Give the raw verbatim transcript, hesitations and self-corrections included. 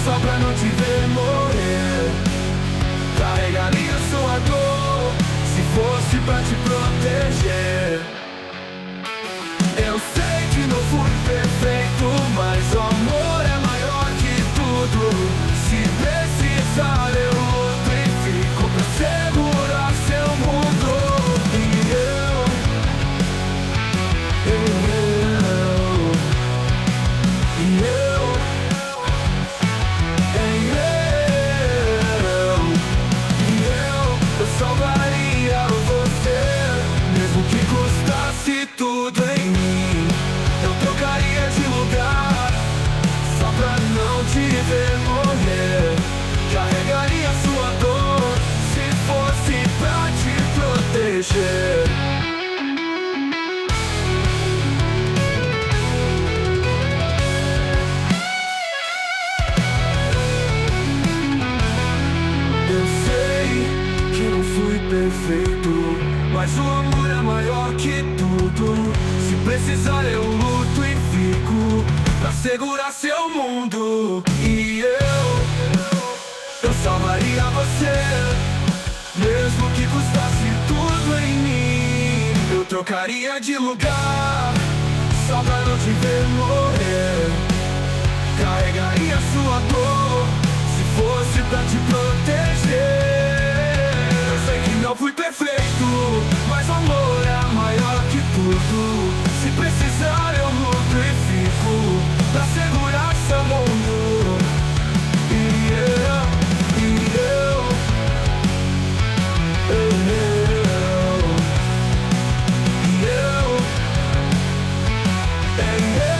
só pra não te ver morrer. Carregaria sua dor se fosse pra te proteger. Eu sei que não fui perfeito, mas o amor é maior que tudo. Se precisar eu luto e fico pra segurar seu mundo. E eu, eu, e eu, e eu, e eu, eu salvaria você, mesmo que custasse tudo em mim. Eu trocaria de lugar só pra não te ver morrer. Carregaria sua dor se fosse pra te proteger. Eu sei que não fui perfeito, mas o amor é maior que tudo. Se precisar eu luto e fico pra segurar seu mundo. E eu, eu salvaria você, mesmo que custasse tudo em mim. Eu trocaria de lugar só pra não te ver morrer. Carregaria sua dor se fosse pra te proteger. Eu sei que não fui perfeito, mas o amor é maior que tudo. Se precisar eu luto e fico pra segurar seu mundo. E eu, e eu, eu, e eu, e eu.